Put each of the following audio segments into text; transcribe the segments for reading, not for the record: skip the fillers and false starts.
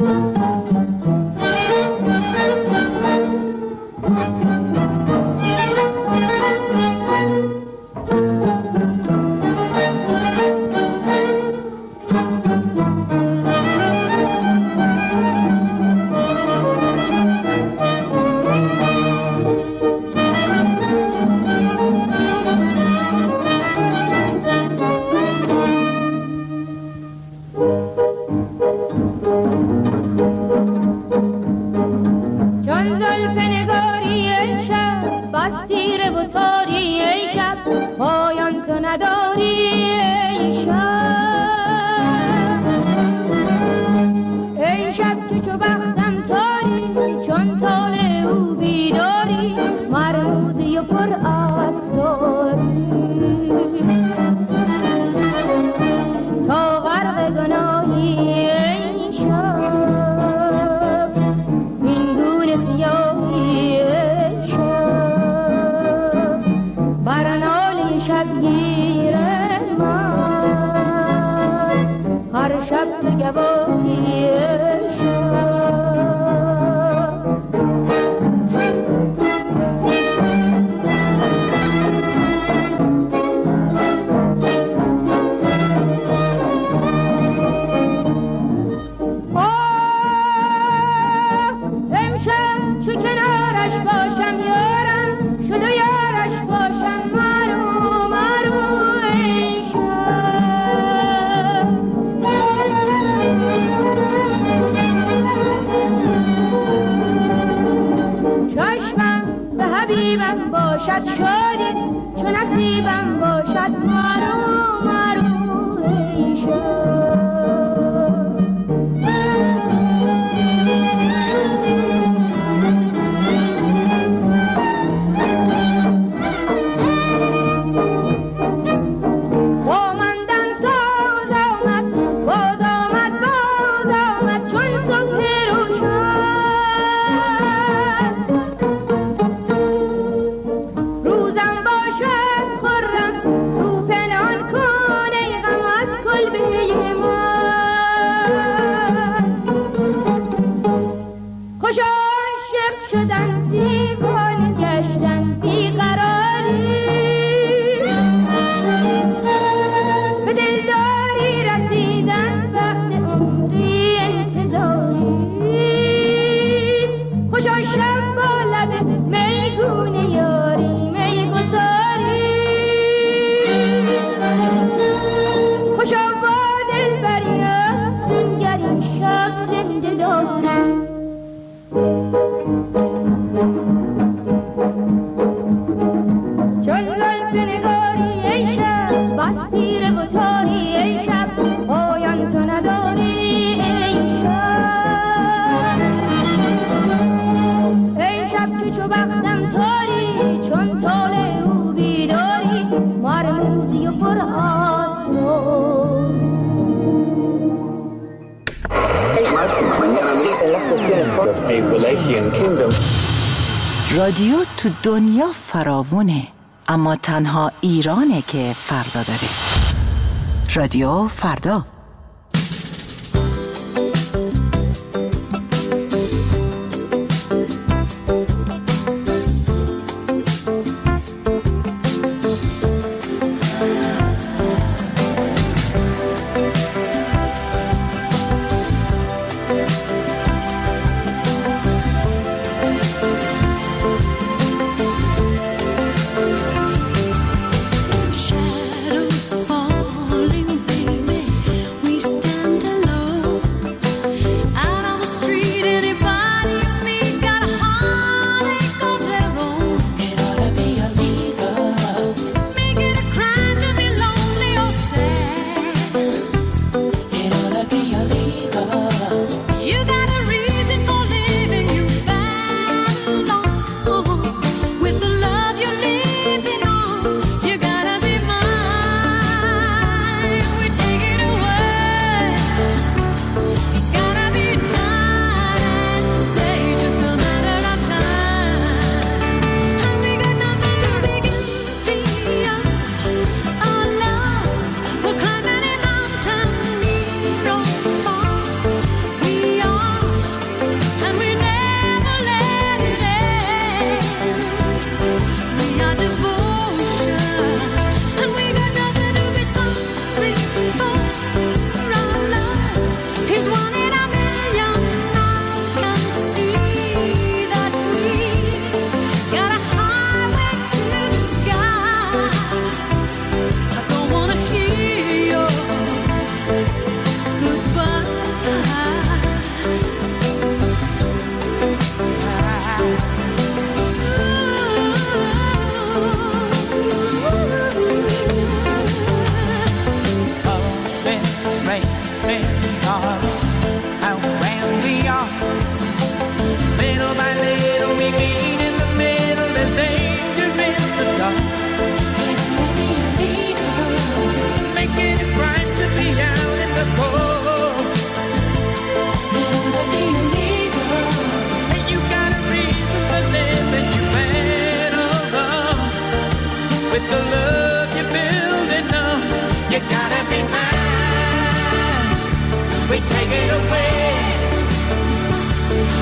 باشد شادی چو نصیبم باشد مرو مرو ای شاد. با من دم ساز آمد باز آمد باز آمد چون صبح روشن. روزم باشد خرم رو پنهان کن ای غم از کلبه من. خوش عاشق شدن دیوانه گشتن بیقراری به دلداری رسیدن وقت عمری انتظاری. خوشا شب با لب میگونه یاری میگساری. خوشا با دلبری افسونگری شب زنده داری. چون زلف نگاری ای شب بس تیره و تاری ای شب پایان تو نداری ای شب. ای شب که چو بختم تاری چون طالع او بیداری مرموزی و پر آسرار. رادیو تو دنیا فراوونه، اما تنها ایرانه که فردا داره. رادیو فردا.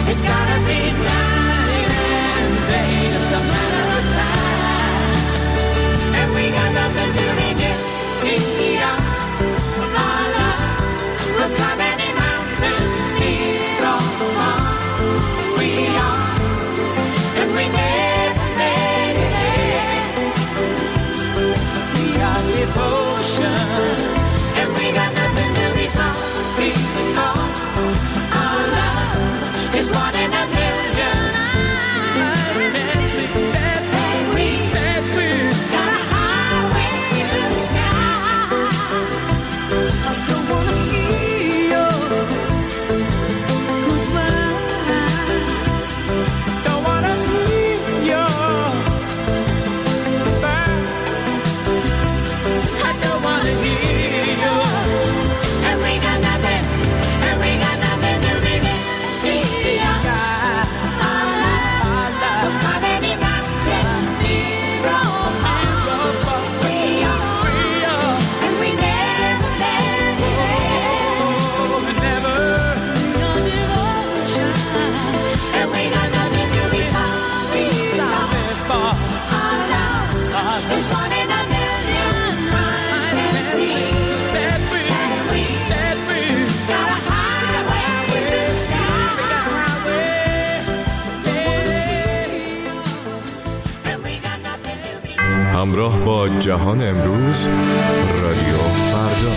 It's gotta be night and day, just a matter of time. And we got nothing to begin to our love. We'll climb any mountain, near or far. We are, and we never let it end. We got devotion, and we got nothing to be sorry for. Our love is one in a million. And we got a highway to the sky. I don't wanna hear your goodbye. Don't wanna hear your goodbye. I don't wanna hear your. And we got nothing to regret. Our love, we'll climb any mountain, near or far. We are, and we never let it end. Never. We got devotion, and we got nothing to be sorry for. Our love is one in a million. Eyes can see that we got a highway to the sky. And we got nothing to be. همراه با جهان امروز، رادیو فردا.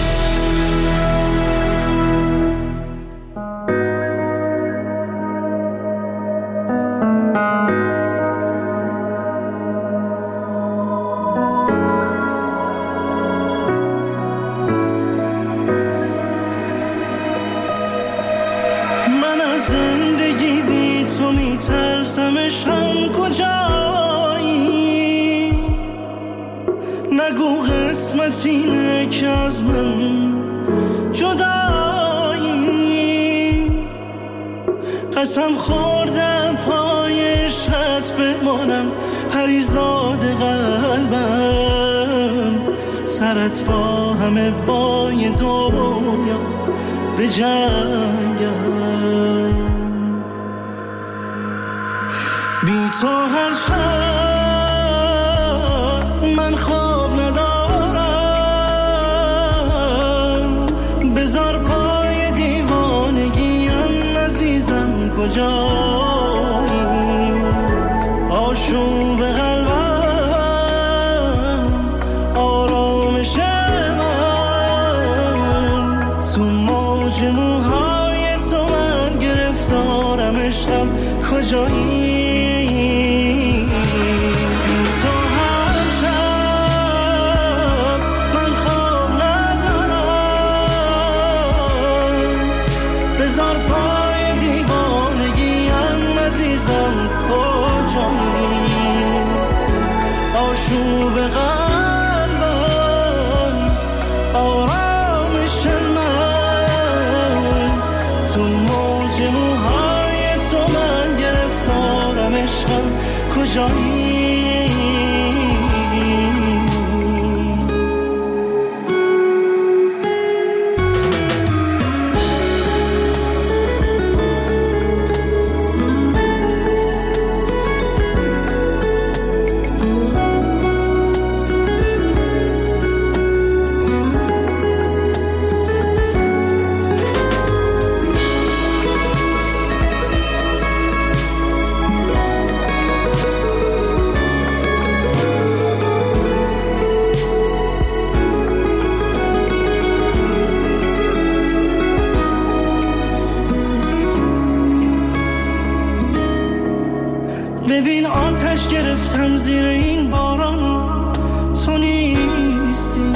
من از زندگی بی تو میترسمش، هم کجایی؟ نگو قسمت اینه که از من جدایی. قسم خوردم پای شط بمانم، پریزاد قلبم. سرت با همه بای دنیا به جنگم. بی تو هر شب من خواب ندارم. بذار پای دیوانگیم عزیزم، کجایی؟ آشوب قلبم، آرامش من، تو موج موهای تو من گرفتارم. عشقم کجایی؟ آشوب قلبم، آرامش من، تو موج موهای تو من گرفتارم. عشقم کجایی؟ ببین آتش گرفتم زیر این باران، تو نیستی.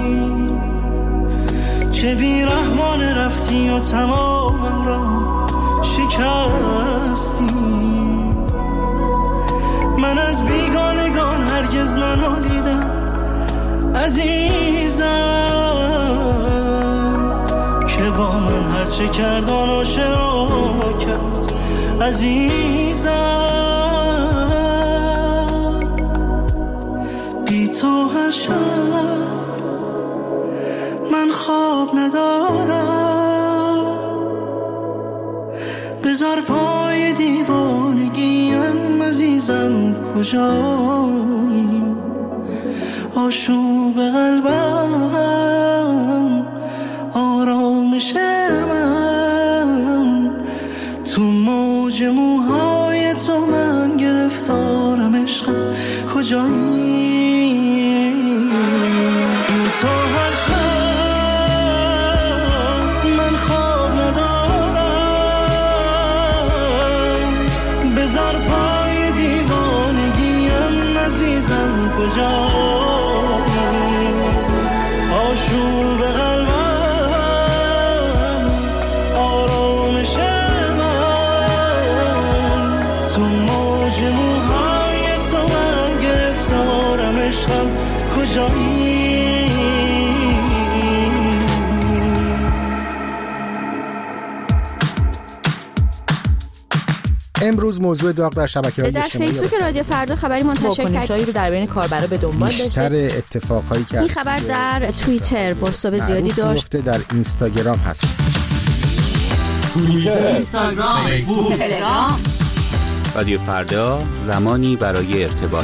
چه بیرحمانه رفتی و تمامم را شکستی. من از بیگانگان هرگز ننالیدم عزیزم، که با من هرچه کرد آن آشنا کرد عزیزم. بی تو هر شب من خواب ندارم. بذار پای دیوانگیم عزیزم کجایی آشوب قلبم آرامش من تو موج موهای تو من گرفتارم عشقم کجایی تو هر شب من خواب ندارم بذار پای دیوانگیم عزیزم کجایی آشوب قلبم آرامش من تو موج موهای تو من گرفتارم عشقم کجایی امروز موضوع داغ در شبکه‌های اجتماعی در فیسبوک رادیو فردا خبری منتشر کرد واکنش‌هایی رو در بین کاربرا به دنبال داشته. بیشتر اتفاقایی که این خبر در توییتر بازتاب زیادی داشت. در اینستاگرام هست. توییتر، اینستاگرام، فیسبوک، تلگرام. رادیو فردا، زمانی برای ارتباط.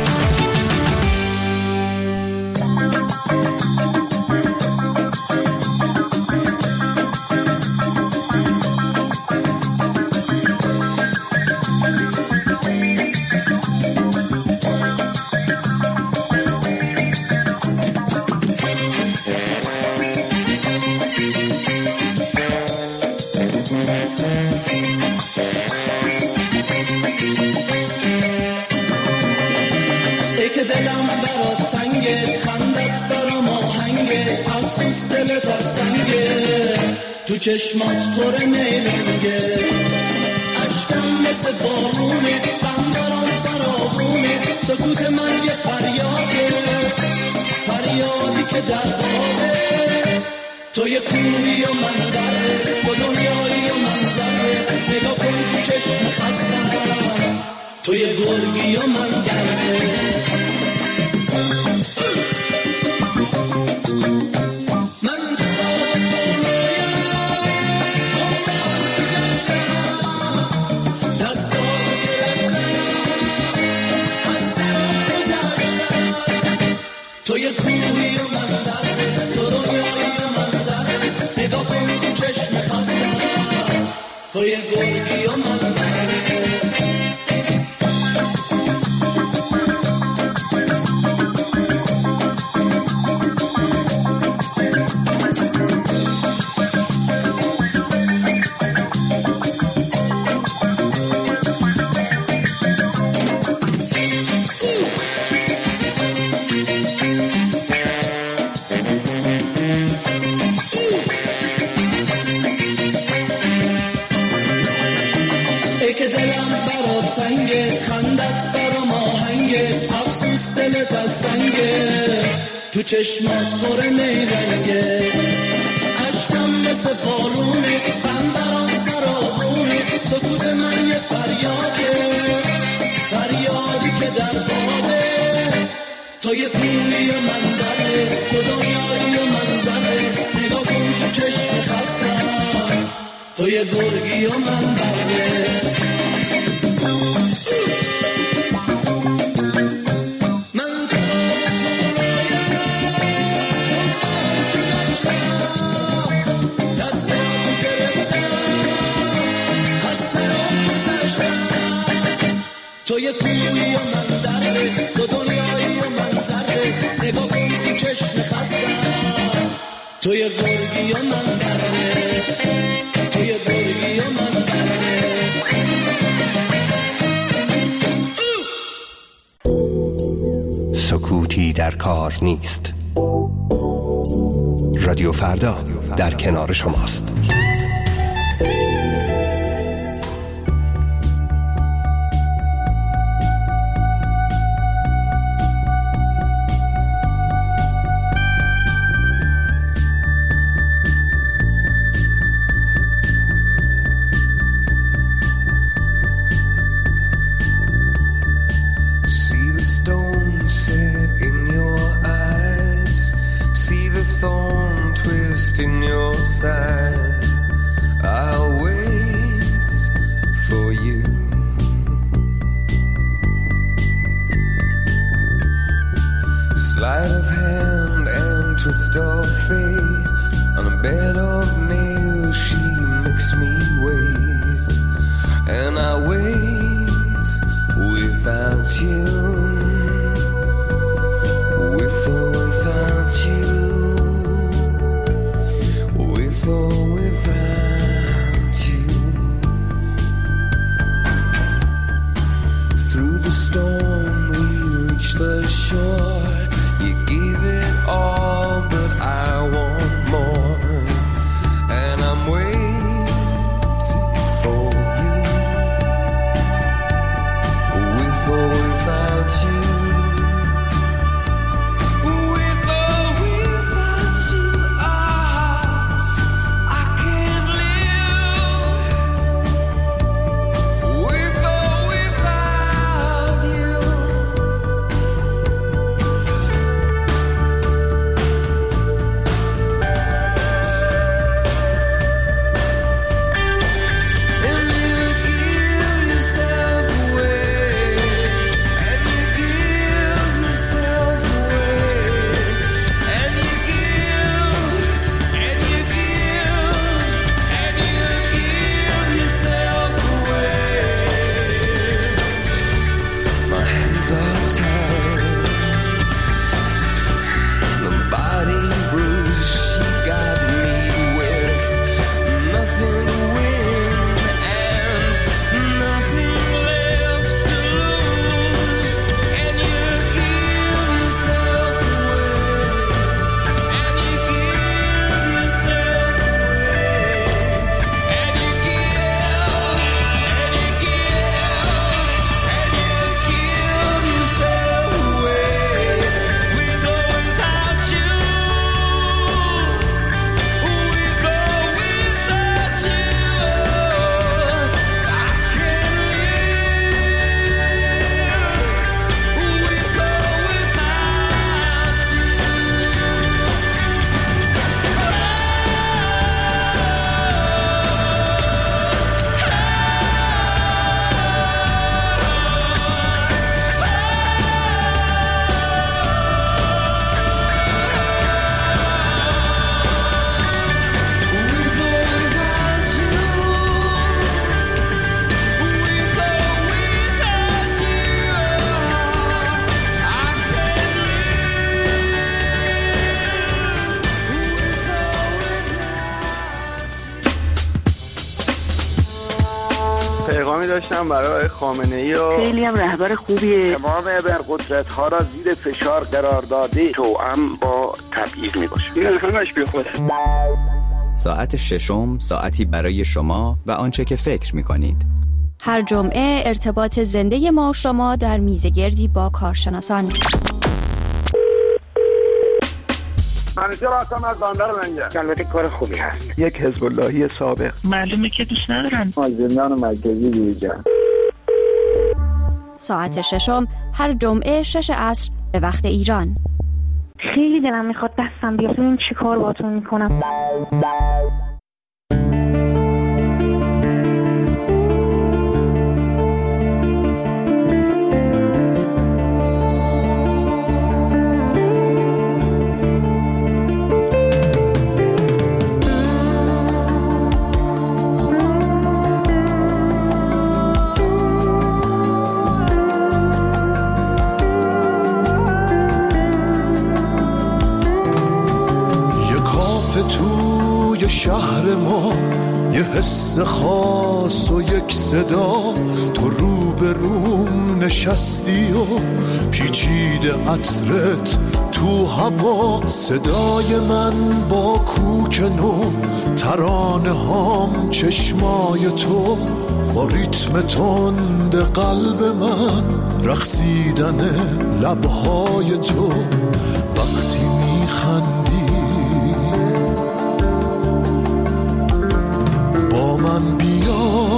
تو چشمات پر نیلنگه عشقم مثل بارونه غم برام فراوونه سکوت من یه فریاده فریادی که در بابه تو یه کوهی و من دره و دنیایی و من ذره نگاه کن تو چشم خستم تو یه گرگی و من دره تو یه کوهی و من دره تو دنیایی و من ذره نگاه کن تو چشم خستم تو یه گرگی و من دره تو چشمات پر نیرنگه عشقم مثل بارونه غم برام فراوونه سکوت من یه فریاده فریادی که در بابه تو یه کوهی و من دره تو دنیایی و من ذره نگاه کن تو چشم خستم تو یه گرگی و من دره تو یه کوهی و من دره تو دنیایی و من ذره نگاه کن تو چشم خستم تو یه گرگی و من دره تو یه گرگی و من دره سکوتی در کار نیست. رادیو فردا در کنار شماست. In your side, I'll wait sure you give it all, but I want more, and I'm waiting for you, with or without you. پیغامی داشتم برای خامنه‌ای و خیلی هم رهبر خوبیه. تمام ابرقدرت‌ها را زیر فشار قرار داده، توأم با تبعیض میباشه. این همش بیخوده. ساعت ششم، ساعتی برای شما و آنچه که فکر می‌کنید. هر جمعه ارتباط زنده ما و شما در میزگردی با کارشناسان. منیجر هستم از بندر منجر. البته کار خوبی هست. یک حزب اللهی سابق. معلومه که دوست ندارن. از زندان مرکزی بیرون. ساعت ششم هر جمعه 6 عصر به وقت ایران. خیلی دلم میخواد دستم بیاد. این چی کار باتون میکنم؟ شهر ما یه حس خاص و یک صدا، تو رو به روم نشستی و پیچیده عطرت تو هوا، صدای من با کوک نو، ترانه هام چشمای تو، با ریتم تند قلب من، رقصیدن لبهای تو، وقتی میخندی من بیا،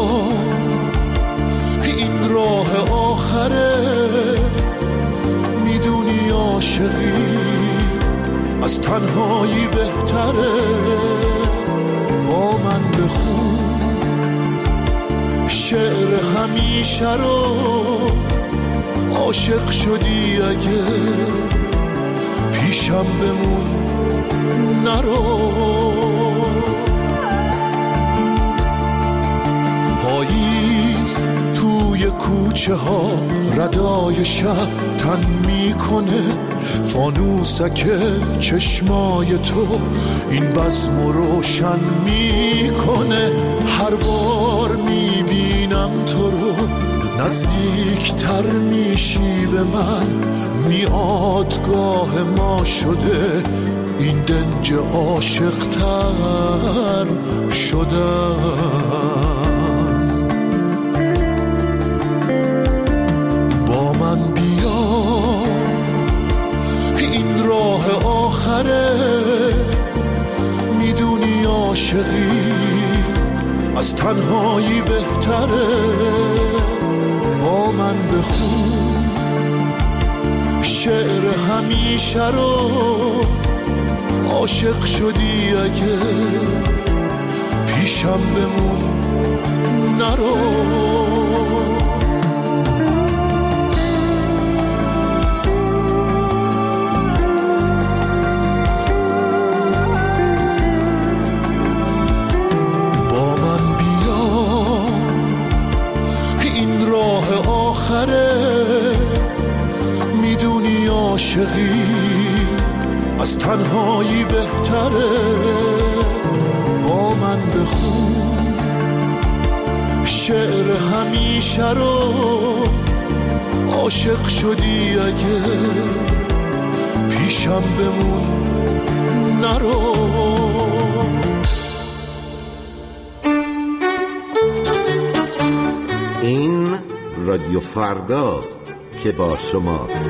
این راه آخره، میدونی عاشقی از تنهایی بهتره، با من بخون شعر همیشه رو، عاشق شدی اگه پیشم بمون نرو. پاییز توی کوچه ها ردای شب تن میکنه، فانوسک چشمای تو این بزم روشن میکنه. هر بار میبینم تو رو نزدیکتر میشی به من، میادگاه ما شده این دنج عاشق‌تر شدن. با من بیا این راه آخره، میدونی عاشقی از تنهایی بهتره. با من بخون شعر همیشه رو، عاشق شدی اگه پیشم بمون نرو. با من بیا این راه آخره، میدونی عاشقی از تنهایی بهتره. با من بخون شعر همیشه رو، عاشق شدی اگه پیشم بمون نرو. این رادیو فرداست که با شماست.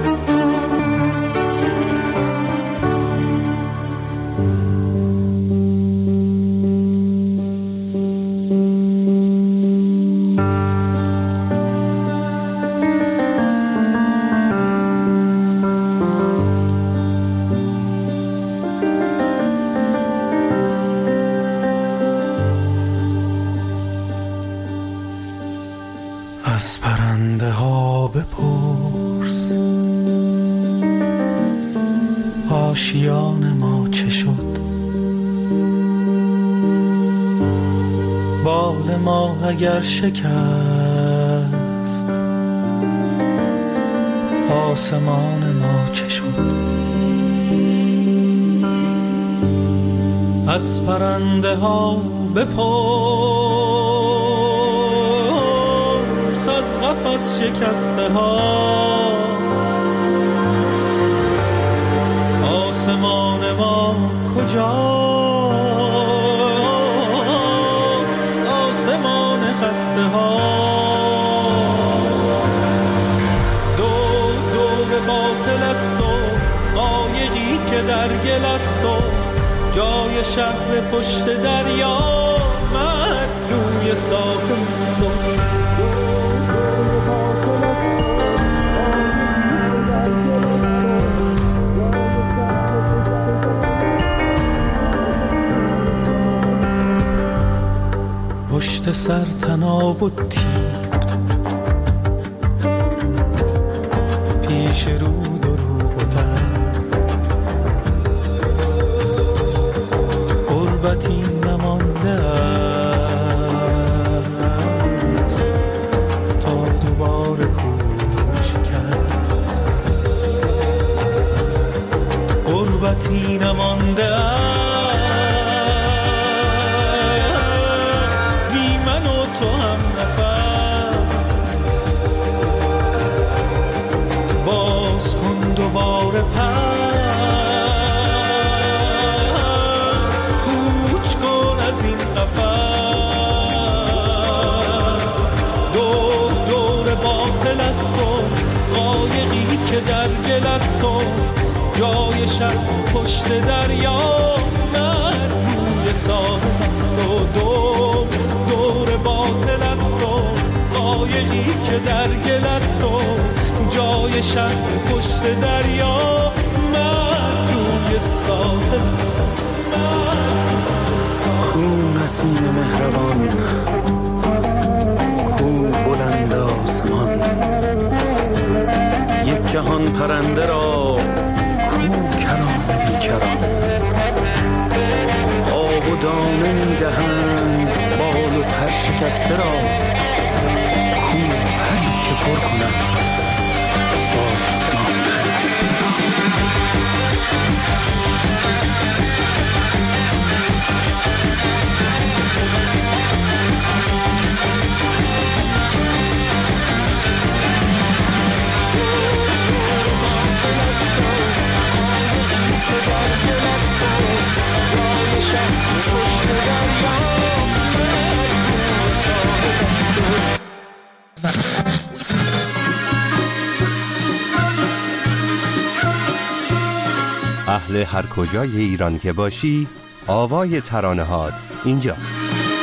از پرنده ها بپرس آشیان ما چه شد، بال ما اگر شکست آسمان ما چه شد. از پرنده ها بپرس از قفس شکسته ها آسمان ما کجاست، آسمان خسته ها. دور باطل است و قایقی که در گل است و جای شهر پشت دریا من روی ساحل است. پشت سر تناب و تیغ پیش رود و روح و درد غربتی نمانده است تا دوباره کوچ کرد. غربتی نمانده است دوباره کوچ کن از این قفس. دور باطل است و قایقی که در گل است و جای شب پشت دریا من روی ساحل است. و دور باطل است و قایقی که در گل است و جای شب پشت دریا من روی ساحل است. کو نسیم مهربان، کو بلند آسمان، یک جهان پرنده را کو کرام بیکران. آب و دانه میدهند بال و پر شکسته را، کو پری که پر کند اهل هر کجای ایران که باشی، آوای ترانه‌هات اینجاست.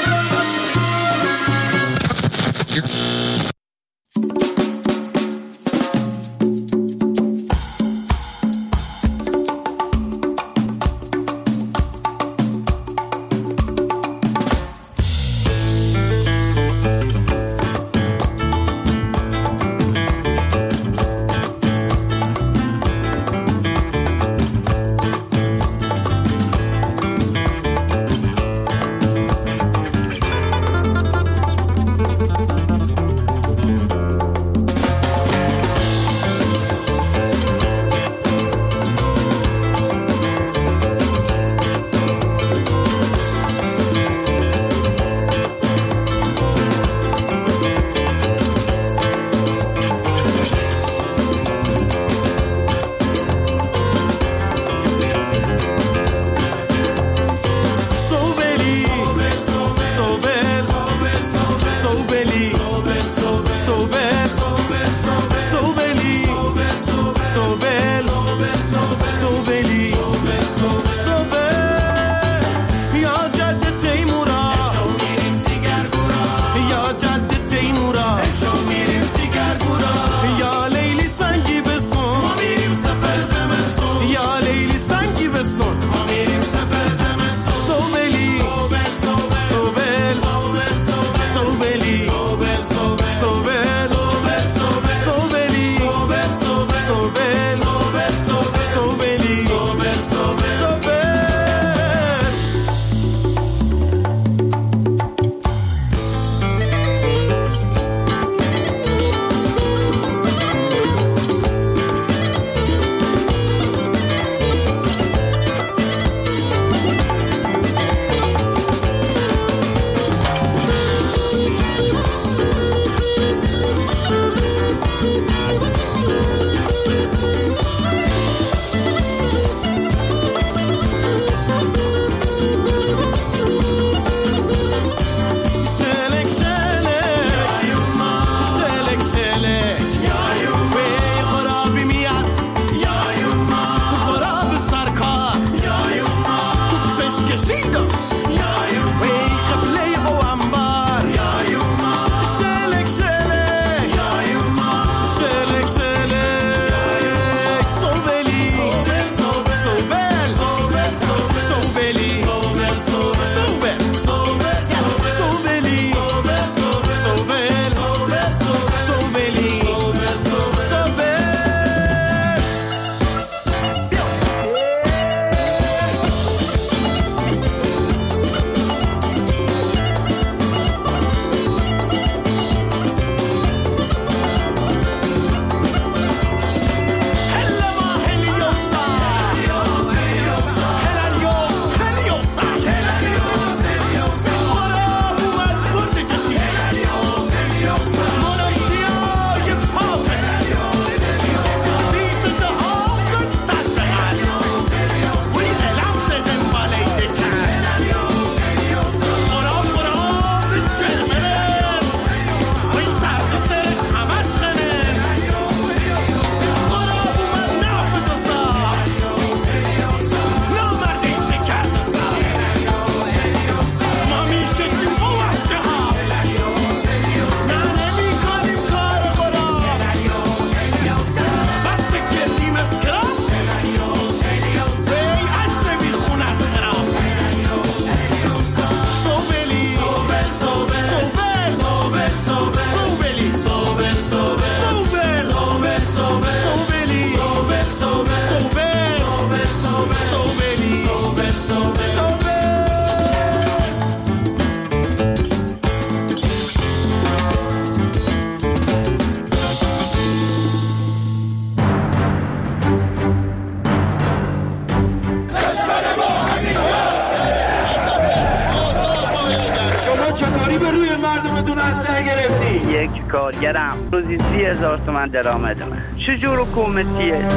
یک کارگرم روزی 30,000 تومان درآمد من. چجور حکومتیه؟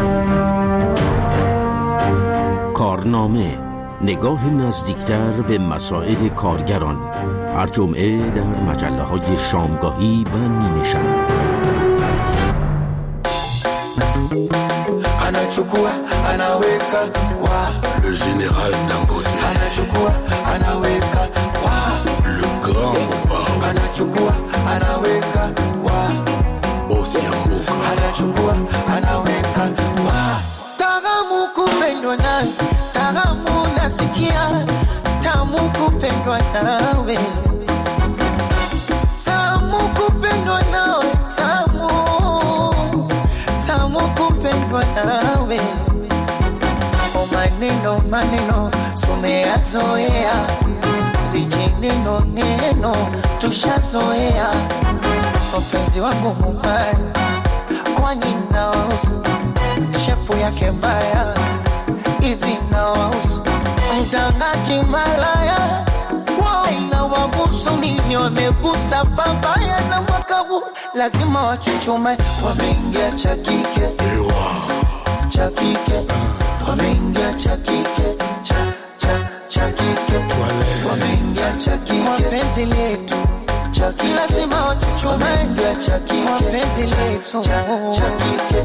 کارنامه، نگاه نزدیکتر به مسائل کارگران، هر جمعه در مجله‌های شامگاهی و نیمه شب. anachukua anaweka wa le général Dangote, anachukua anaweka wa le grand Bao, anachukua anaweka wa boss ya mboka, anachukua anaweka wa Tamu kupendwa nawe, tamu nasikia, tamu kupendwa nawe, tamu kupendwa nawe, tamu kupendwa nawe. O maneno maneno tumeyazoea, vijineno neno tushazoea. Mpenzi wangu mubaya, kwani nausu shepu yake mbaya hivi nausu mtangaji malaya na wagusu nini wamegusa babaya na mwaka huu lazima wachuchume wameingia cha kike wameingia cha kike cha kike wameingia cha kike kwa penzi letu lazima wachuchume kwa penzi letu cha kike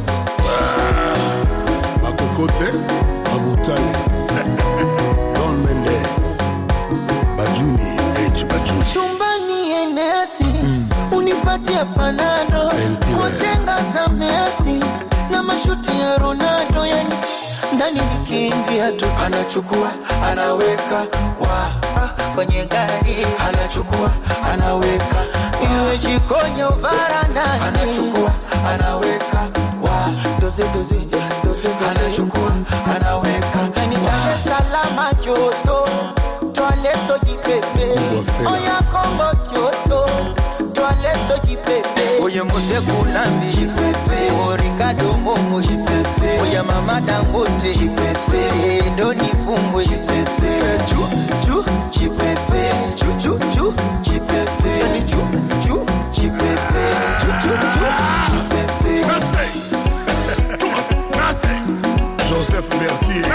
Makokote, Abutale, Don Mendes, Bajuni, H. Bajuni. Chumbani enesi, unipatia panado, kujenga za Messi, na mashuti ya Ronaldo, yani ndani nikiingia tu anachukua anaweka wa kwenye gari, anachukua anaweka iwe jikoni au varandani, anachukua anaweka wa doze anachukua anaweka yani Dar es Salaam joto toale soji pepe oya Kongo joto toale soji pepe oye Mose Kunambi chipepe Ricardo Momo chipepe oya Mama Dangote chipepe Doni Fumbwe chipepe chu chipepe chu chipepe chu chipepe chu chipepe Joseph Mertier,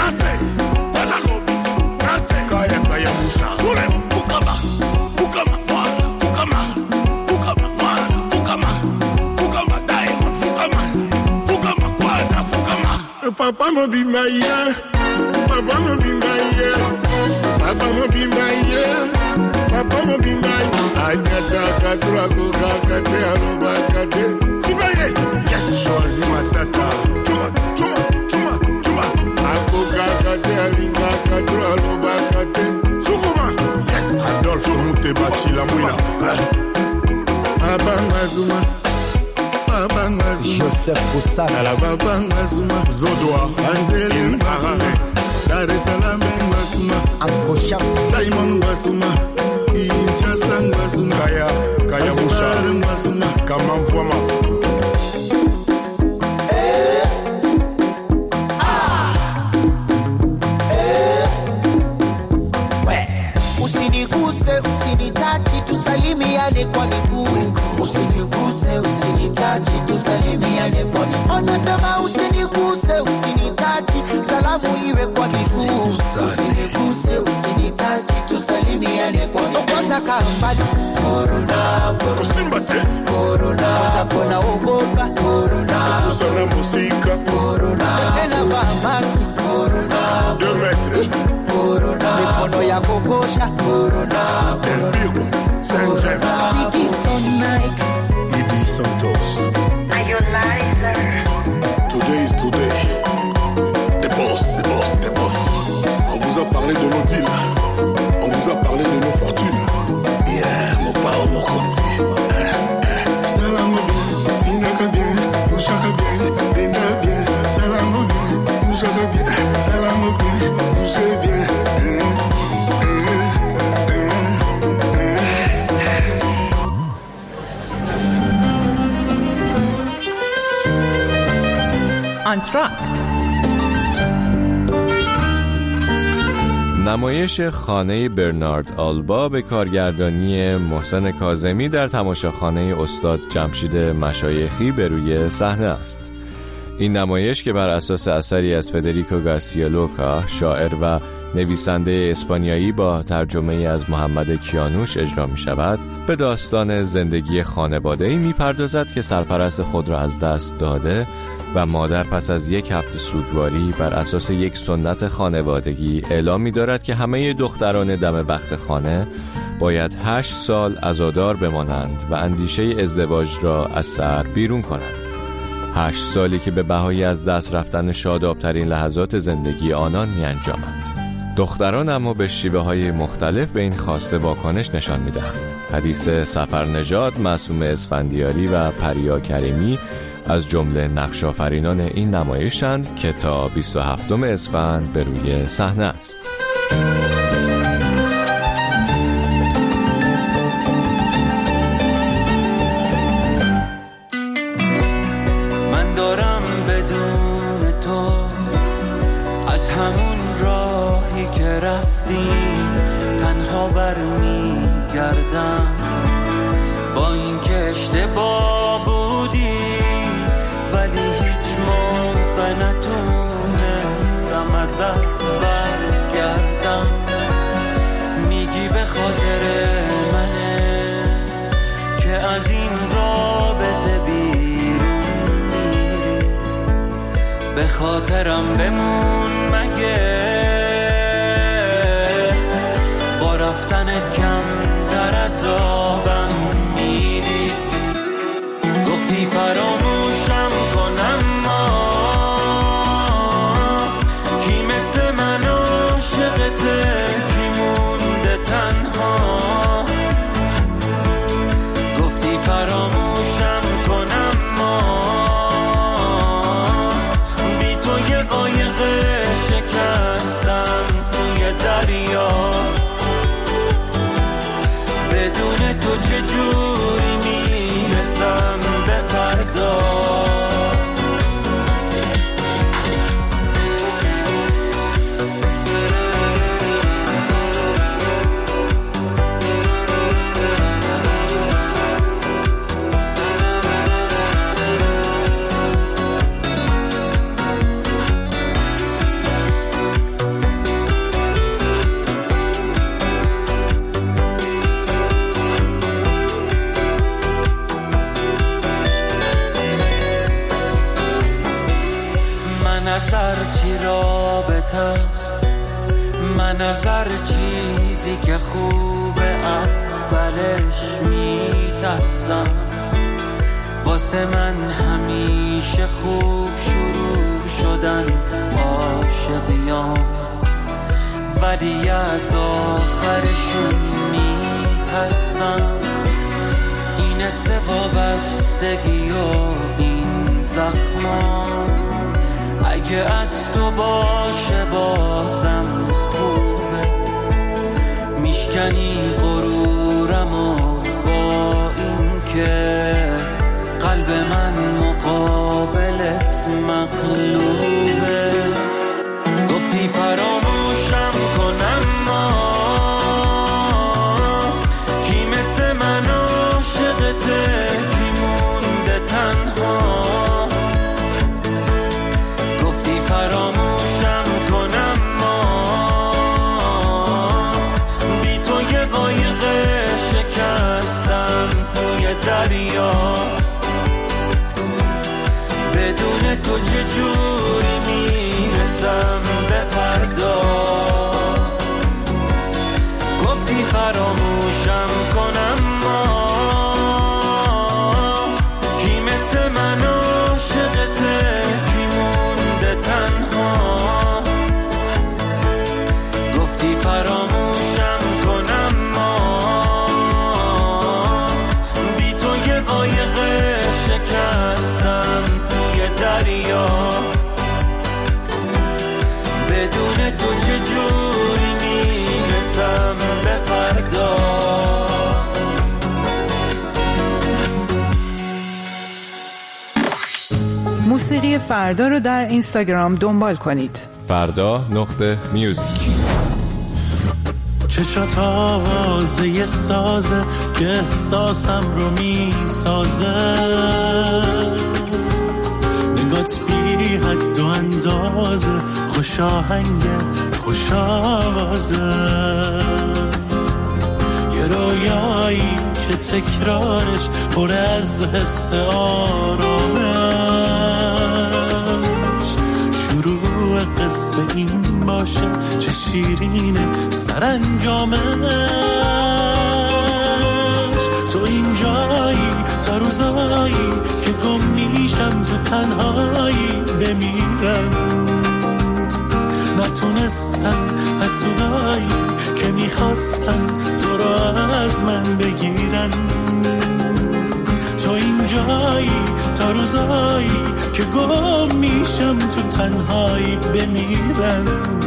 Kaya Musha, Papa mobimba yeah, Papa mobimba yeah, Papa mobimba yeah, Papa mobimba Anyata katrako kakate aloba kate Sibaye, yes, choisi matata Chuma Ako kakate alinga katro aloba kate Sukuma, yes, Adolfo Mutebachi la mouina Papa Mazuma Joseph Boussana, la Baba Mazuma, Zodoa, Angeli Mazuma, Dar es Salaam Mazuma, Anko Sham, Diamond Mazuma, Kinshasa Mazuma, Kaya Musha Mazuma, Kamamfwama. Usiniguse, usinitachi, tusalimiane kwa miguu. Usiniguse, usinitachi, tusalimiane kwa miguu. Anasema usiniguse, usinitachi, salamu iwe kwa miguu. Usiniguse, usinitachi, tusalimiane kwa miguu. Kwanza kambali Corona, Usimbate Corona, kwanza kona ugoga Corona, Usana musika Corona, tena vaa maski Corona, 2 metres Corona, mikono ya kokosha Corona, Del Pigo, Saint James, Titi Stone Nike, Ibi Santos. Today is today. The boss. On vous a parlé de nos deals. On vous a parlé de nos fortunes. Yeah, mon pao, mon konzi. Salam bien, inaka bien, ushaka bien, benda bien. Salam bien, ushaka bien, salam bien, ushe bien. انتراکت نمایش خانه برنارد آلبا به کارگردانی محسن کاظمی در تماشاخانه استاد جمشید مشایخی به روی صحنه است. این نمایش که بر اساس اثری از فدریکو گارسیا لورکا، شاعر و نویسنده اسپانیایی با ترجمه از محمد کیانوش اجرا می شود، به داستان زندگی خانواده‌ای می پردازد که سرپرست خود را از دست داده و مادر پس از 1 هفته سوگواری بر اساس یک سنت خانوادگی اعلام می دارد که همه دختران دم بخت خانه باید 8 سال عزادار بمانند و اندیشه ازدواج را از سر بیرون کنند. 8 سالی که به بهای از دست رفتن شادابترین لحظات زندگی آنان می انجامند. دختران اما به شیوه های مختلف به این خواسته واکنش نشان می دهند. حدیث سفرنژاد، معصومه اسفندیاری و پریا کریمی از جمله نقش‌آفرینان این نمایشند که تا 27 اسفند به روی صحنه است. من دارم بدون تو از همون راهی که رفتیم تنها برمیگردم، با این که اشتباه بودی ولی هیچ موقع نتونستم ازت برگردم. میگی به خاطر منه که از این رابطه بیرون میری، به خاطرم بمون مگه با رفتنت کم در عذابم میری. گفتی فراموشم کنم ما کی مثل من عاشقته کی مونده تنها. گفتی فراموشم کنم ما بی تو یه قایق شکستم توی دریا. بدون تو چجوری میرسم به فردا. من از هر چیزی که خوب اولش میترسم. واسه من همیشه خوب شروع شدن عاشقیام، ولی از آخرشون میترسم. این وابستگی و این زخمان اگه از تو باشه بازم خوبه. میشکنی غرورم و با این که قلب من مقابلت مغلوبه. گفتی فراموشم کنم ما کی مثل من عاشقته کی مونده تنها. گفتی فراموشم کنم ما بی تو یه قایق شکستم توی دریا. بدون تو چجوری میرسم به فردا. گفتی فراموشم کنم ما کی مثل من عاشقته کی مونده تنها. گفتی فراموشم کنم ما بی تو یه قایق شکستم توی دریا. بدون تو چجوری میرسم به فردا. موسیقی فردا رو در اینستاگرام دنبال کنید. فردا.music. چشات آوازه سازه که احساسم رو می سازه. نگات بی حد و اندازه خوش آهنگه خوش آوازه، یه رویایی که تکرارش پر از حس آرامش، شروع قصه این باشه چه شیرینه سرانجامش. تو اینجایی تا روزایی که گم میشم تو تنهایی بمیرم، نتونستن حسودایی که میخواستن تو را از من بگیرن. تو اینجایی تا روزایی که گم میشم تو تنهایی بمیرم،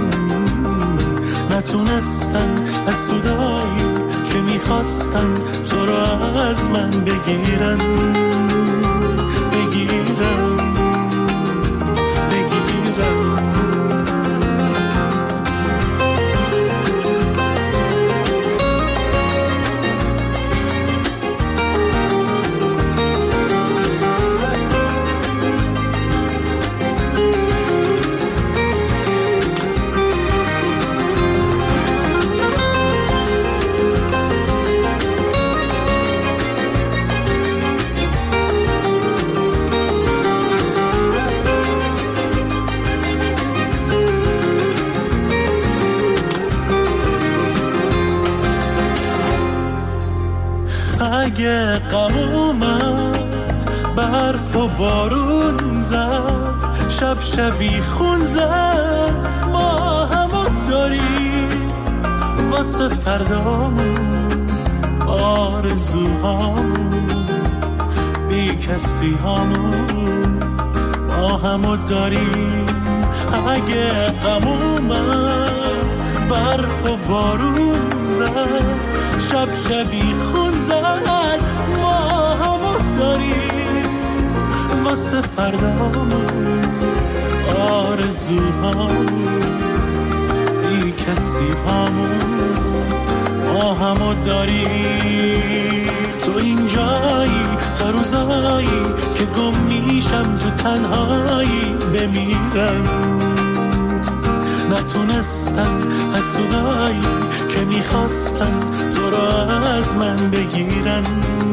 نتونستن حسودایی که میخواستن تو را از من بگیرن. اگه غم اومد برف و بارون زد، شب شبی خون زد، ما همو داریم واسه فردامون، آرزوهامون، بی کسی هامون، ما همو داریم. اگه غم اومد برف و بارون زد، شب شبی خون زد، ما همو داریم واسه فردامون، آرزوهامون، بی کسی هامون، ما همو داریم. تو اینجایی تا روزایی که گم میشم تو تنهایی بمیرم، نتونستن حسودایی که میخواستن تو را از من بگیرن.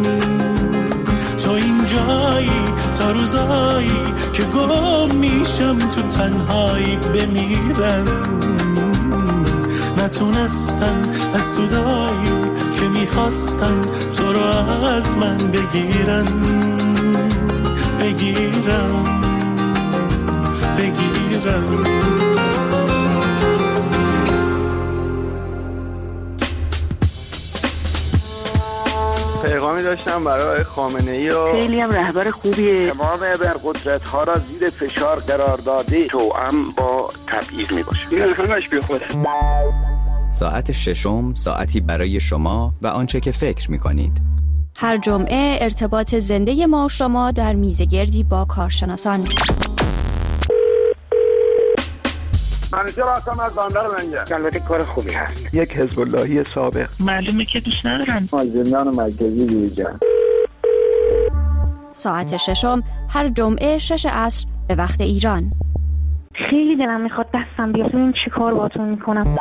تو اینجایی تا روزایی که گم میشم تو تنهایی بمیرم، نتونستن حسودایی که میخواستن تو را از من بگیرن. پیغامی داشتم برای خامنه‌ای و خیلی هم رهبر خوبیه. تمام ابرقدرت‌ها را زیر فشار قرار داده، توأم با تبعیض میباشه. این همش بیخوده. ساعت ششم ساعتی برای شما و آنچه که فکر می‌کنید. هر جمعه ارتباط زنده ما و شما در میزگردی با کارشناسان. منیجر هستم از بندر منجر. البته کار خوبی هست. یک حزب اللهی سابق. معلومه که دوست ندارن. زندان مرکزی دیجان. ساعت ششم هر جمعه 6 عصر به وقت ایران. خیلی دلم میخواد دستم بیاد ببین چی کار باهاتون میکنم.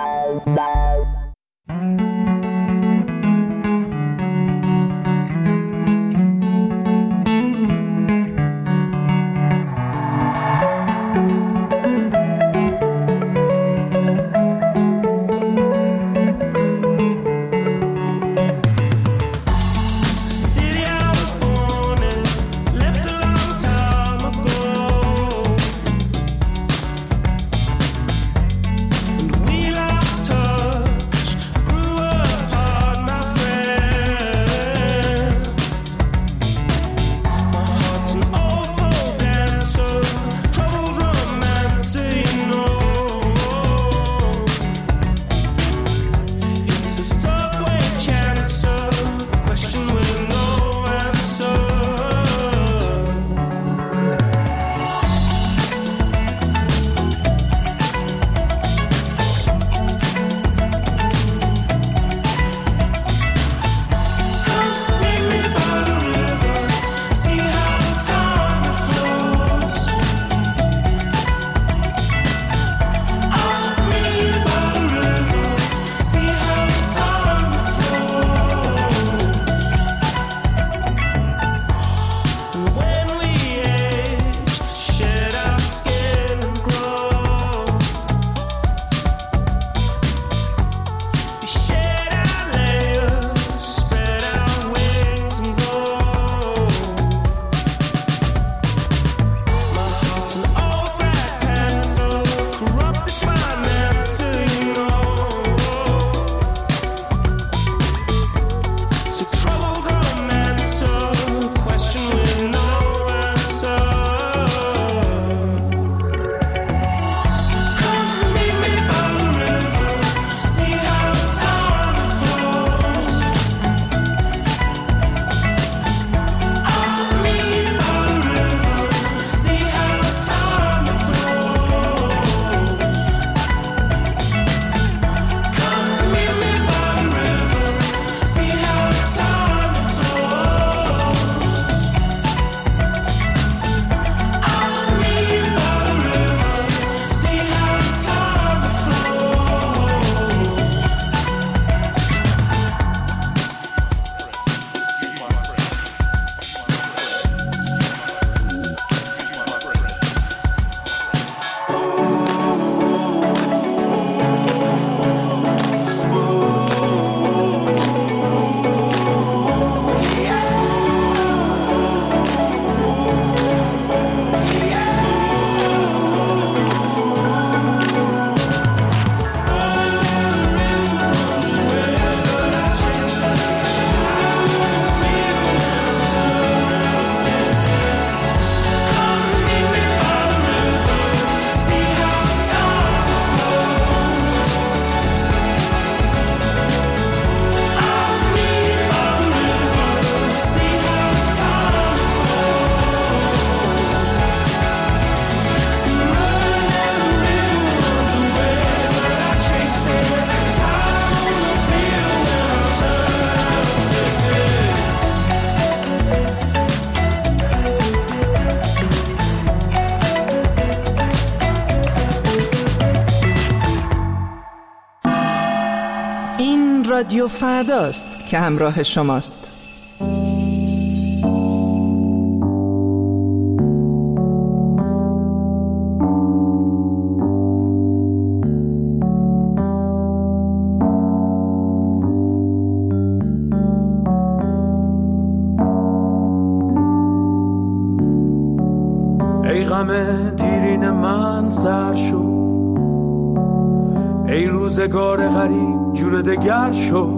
We lost touch, grew up رادیو فرداست که همراه شماست. ای غم دیرین من سر شو، ای روزگار غریب جور دگر شو،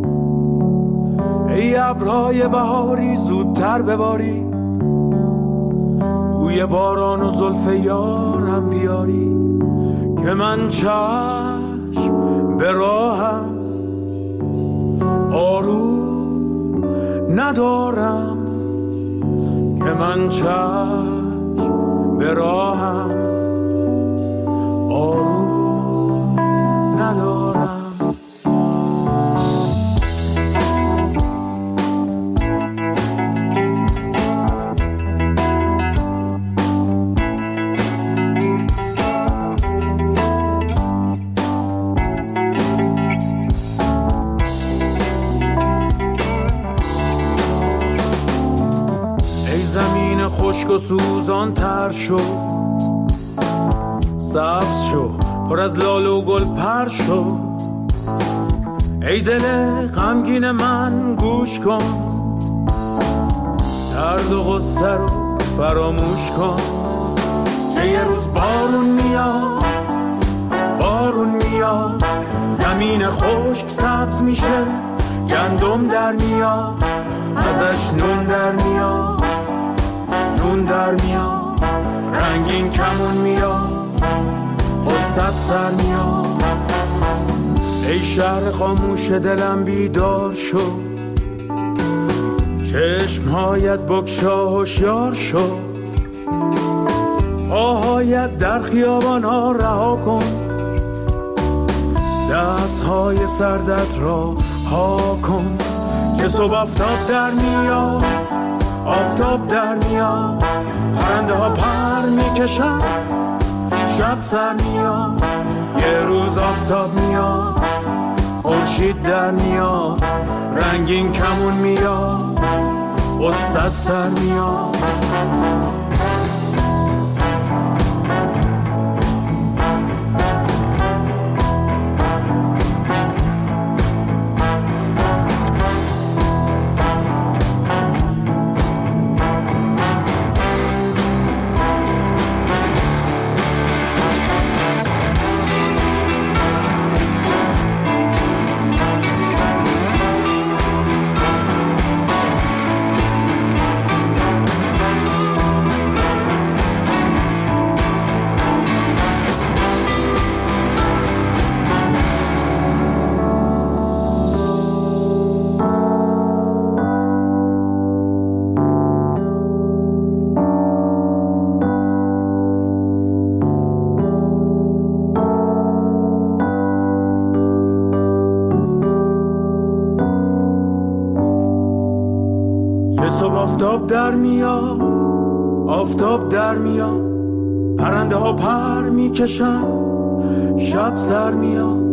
ای ابرهای بهاری زودتر بباری، بوی باران و زلف یارم بیاری، که من چشم به راهم آروم ندارم، که من چشم به راهم آروم ندارم. ای زمین خشک و سوزان تر شو، سبز شو پر از لاله و گل پر شو، ای دل غمگین من گوش کن، درد و غصه رو فراموش کن، که یه روز بارون میاد، بارون میاد، زمین خشک سبز میشه، گندم در میاد، ازش نون در میاد، نون در میاد، رنگین کمون میاد، قصت سر میاد. ای شهر خاموش دلم بیدار شو، چشمهایت بگشا هوشیار شو، پاهایت در خیابان ها رها کن، دستهای سردت را ها کن، که صبح آفتاب در میاد، آفتاب در میاد، پرنده ها پر میکشن، شب سر میاد، یه روز آفتاب میاد، خورشید در میاد، رنگین کمون میاد، قصت سر میاد. آفتاب در میاد، آفتاب در میاد، پرنده ها پر میکشن، شب سر میاد،